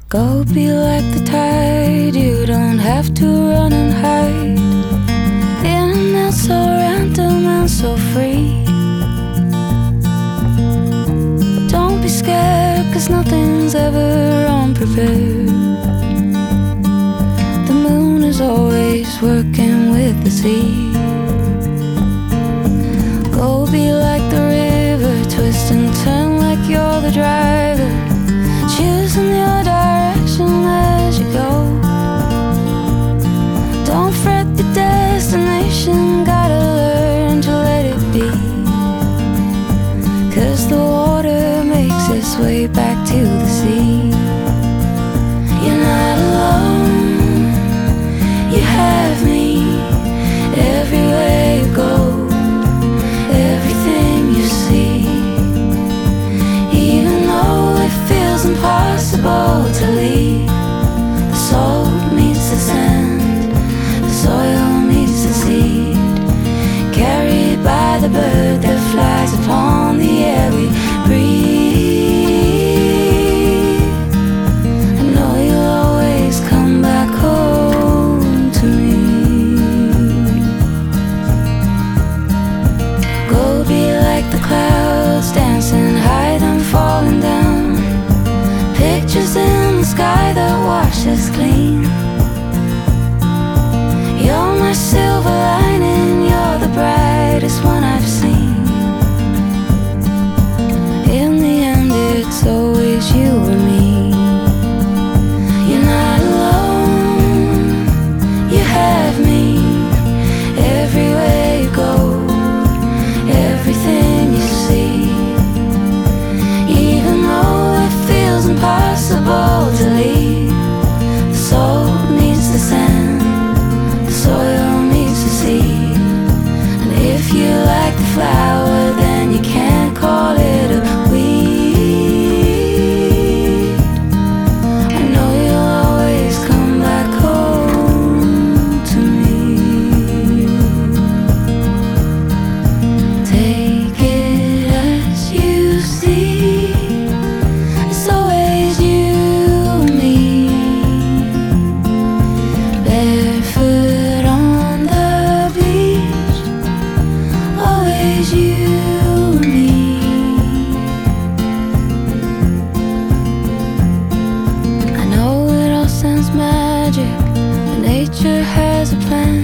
Go be like the tide, you don't have to run and hide. In and out so random and so free. Don't be scared, cause nothing's ever unprepared. The moon is always working with the sea. Go be like the river, twist and turn like you're the driver, choosing your direction as you go. Don't fret the destination, gotta learn to let it be. Cause the water makes its way back to the sea. You're not alone, you have me everywhere you go. Impossible to leave. The salt meets the sand, the soil meets the seed, carried by the bird that flies upon the air we breathe. I know you'll always come back home to me. Go be like the clouds, dancing high then falling down. Pictures in the sky that wash us clean. You're my silver lining, you're the brightest one I've seen. In the end it's always you and me. You're not alone, you have me everywhere you go, everything you see. Even though it feels impossible to leave, the salt meets the sand, the soil meets the seed. And if you like the flower, then you can't call it a weed. I know you'll always come back home to me. Take it as you see, it's always you and me. Barefoot on the beach, always you and me. I know it all sounds magic, but nature has a plan.